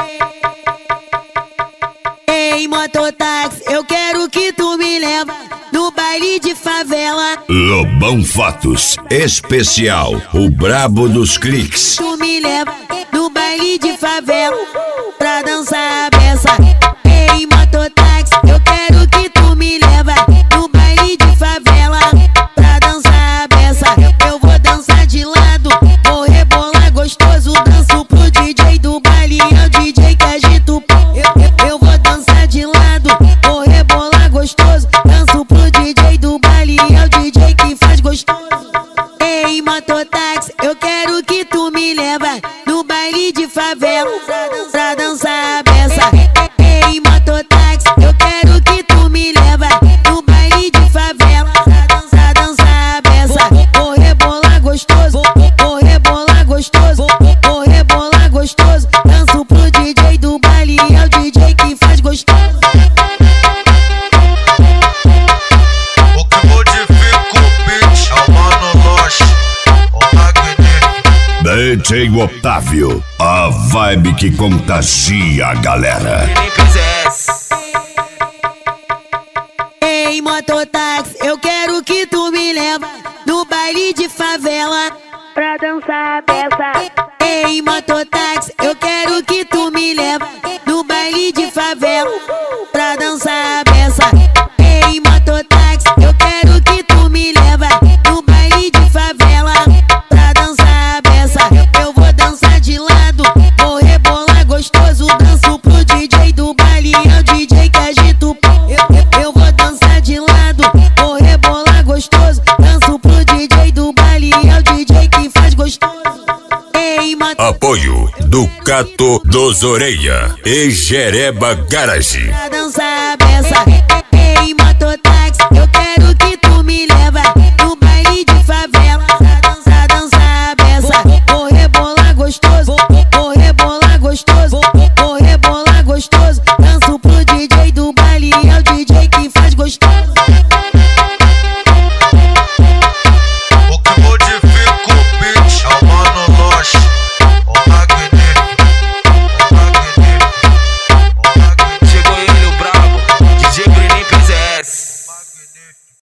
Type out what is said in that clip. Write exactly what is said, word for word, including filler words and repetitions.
Ei, mototáxi, eu quero que tu me leva no baile de favela. Lobão Fotos, especial, o brabo dos cliques. Tu me leva no baile de favela pra dançar a beça. Ei, mototáxi, eu quero que tu me leva no baile de favela pra dançar a beça. Eu vou dançar de lado, vou rebolar gostoso. Danço pro D J do baile, é o D J que agita o pau. Eu, eu, eu vou dançar de lado, vou rebolar gostoso. Danço pro D J do baile, é o D J que faz gostoso. Ei, mototáxi, eu quero que tu me leva no baile de favela pra dançar a beça. Ei, mototáxi, eu quero que tu me leva no baile de favela pra dançar a beça. Vou rebolar gostoso, vou rebolar gostoso, vou rebolar gostoso. Danço pro D J do baile, é o D J que faz gostoso. O que modifica o beat é o Mano Loche, o magnífico D J Otávio, a vibe que contagia a galera. Ei, mototáxi, eu quero que tu me leva no baile de favela pra dançar a beça. Ei, mototáxi, eu quero que tu me leva no baile de favela pra dançar a beça. Ei, mototáxi, eu quero que tu me leva no baile de favela pra dançar a beça. Eu vou dançar de lado, vou rebolar gostoso. Danço pro D J do baile, é o D J que agita o pau. Eu, eu, eu vou dançar de lado, vou rebolar gostoso. Danço pro D J do baile, é o D J que faz gostoso. Ei, Apoio Ducato dos Oreia e Jereba Garage. pra dançar a beça. Ei, mototáxi.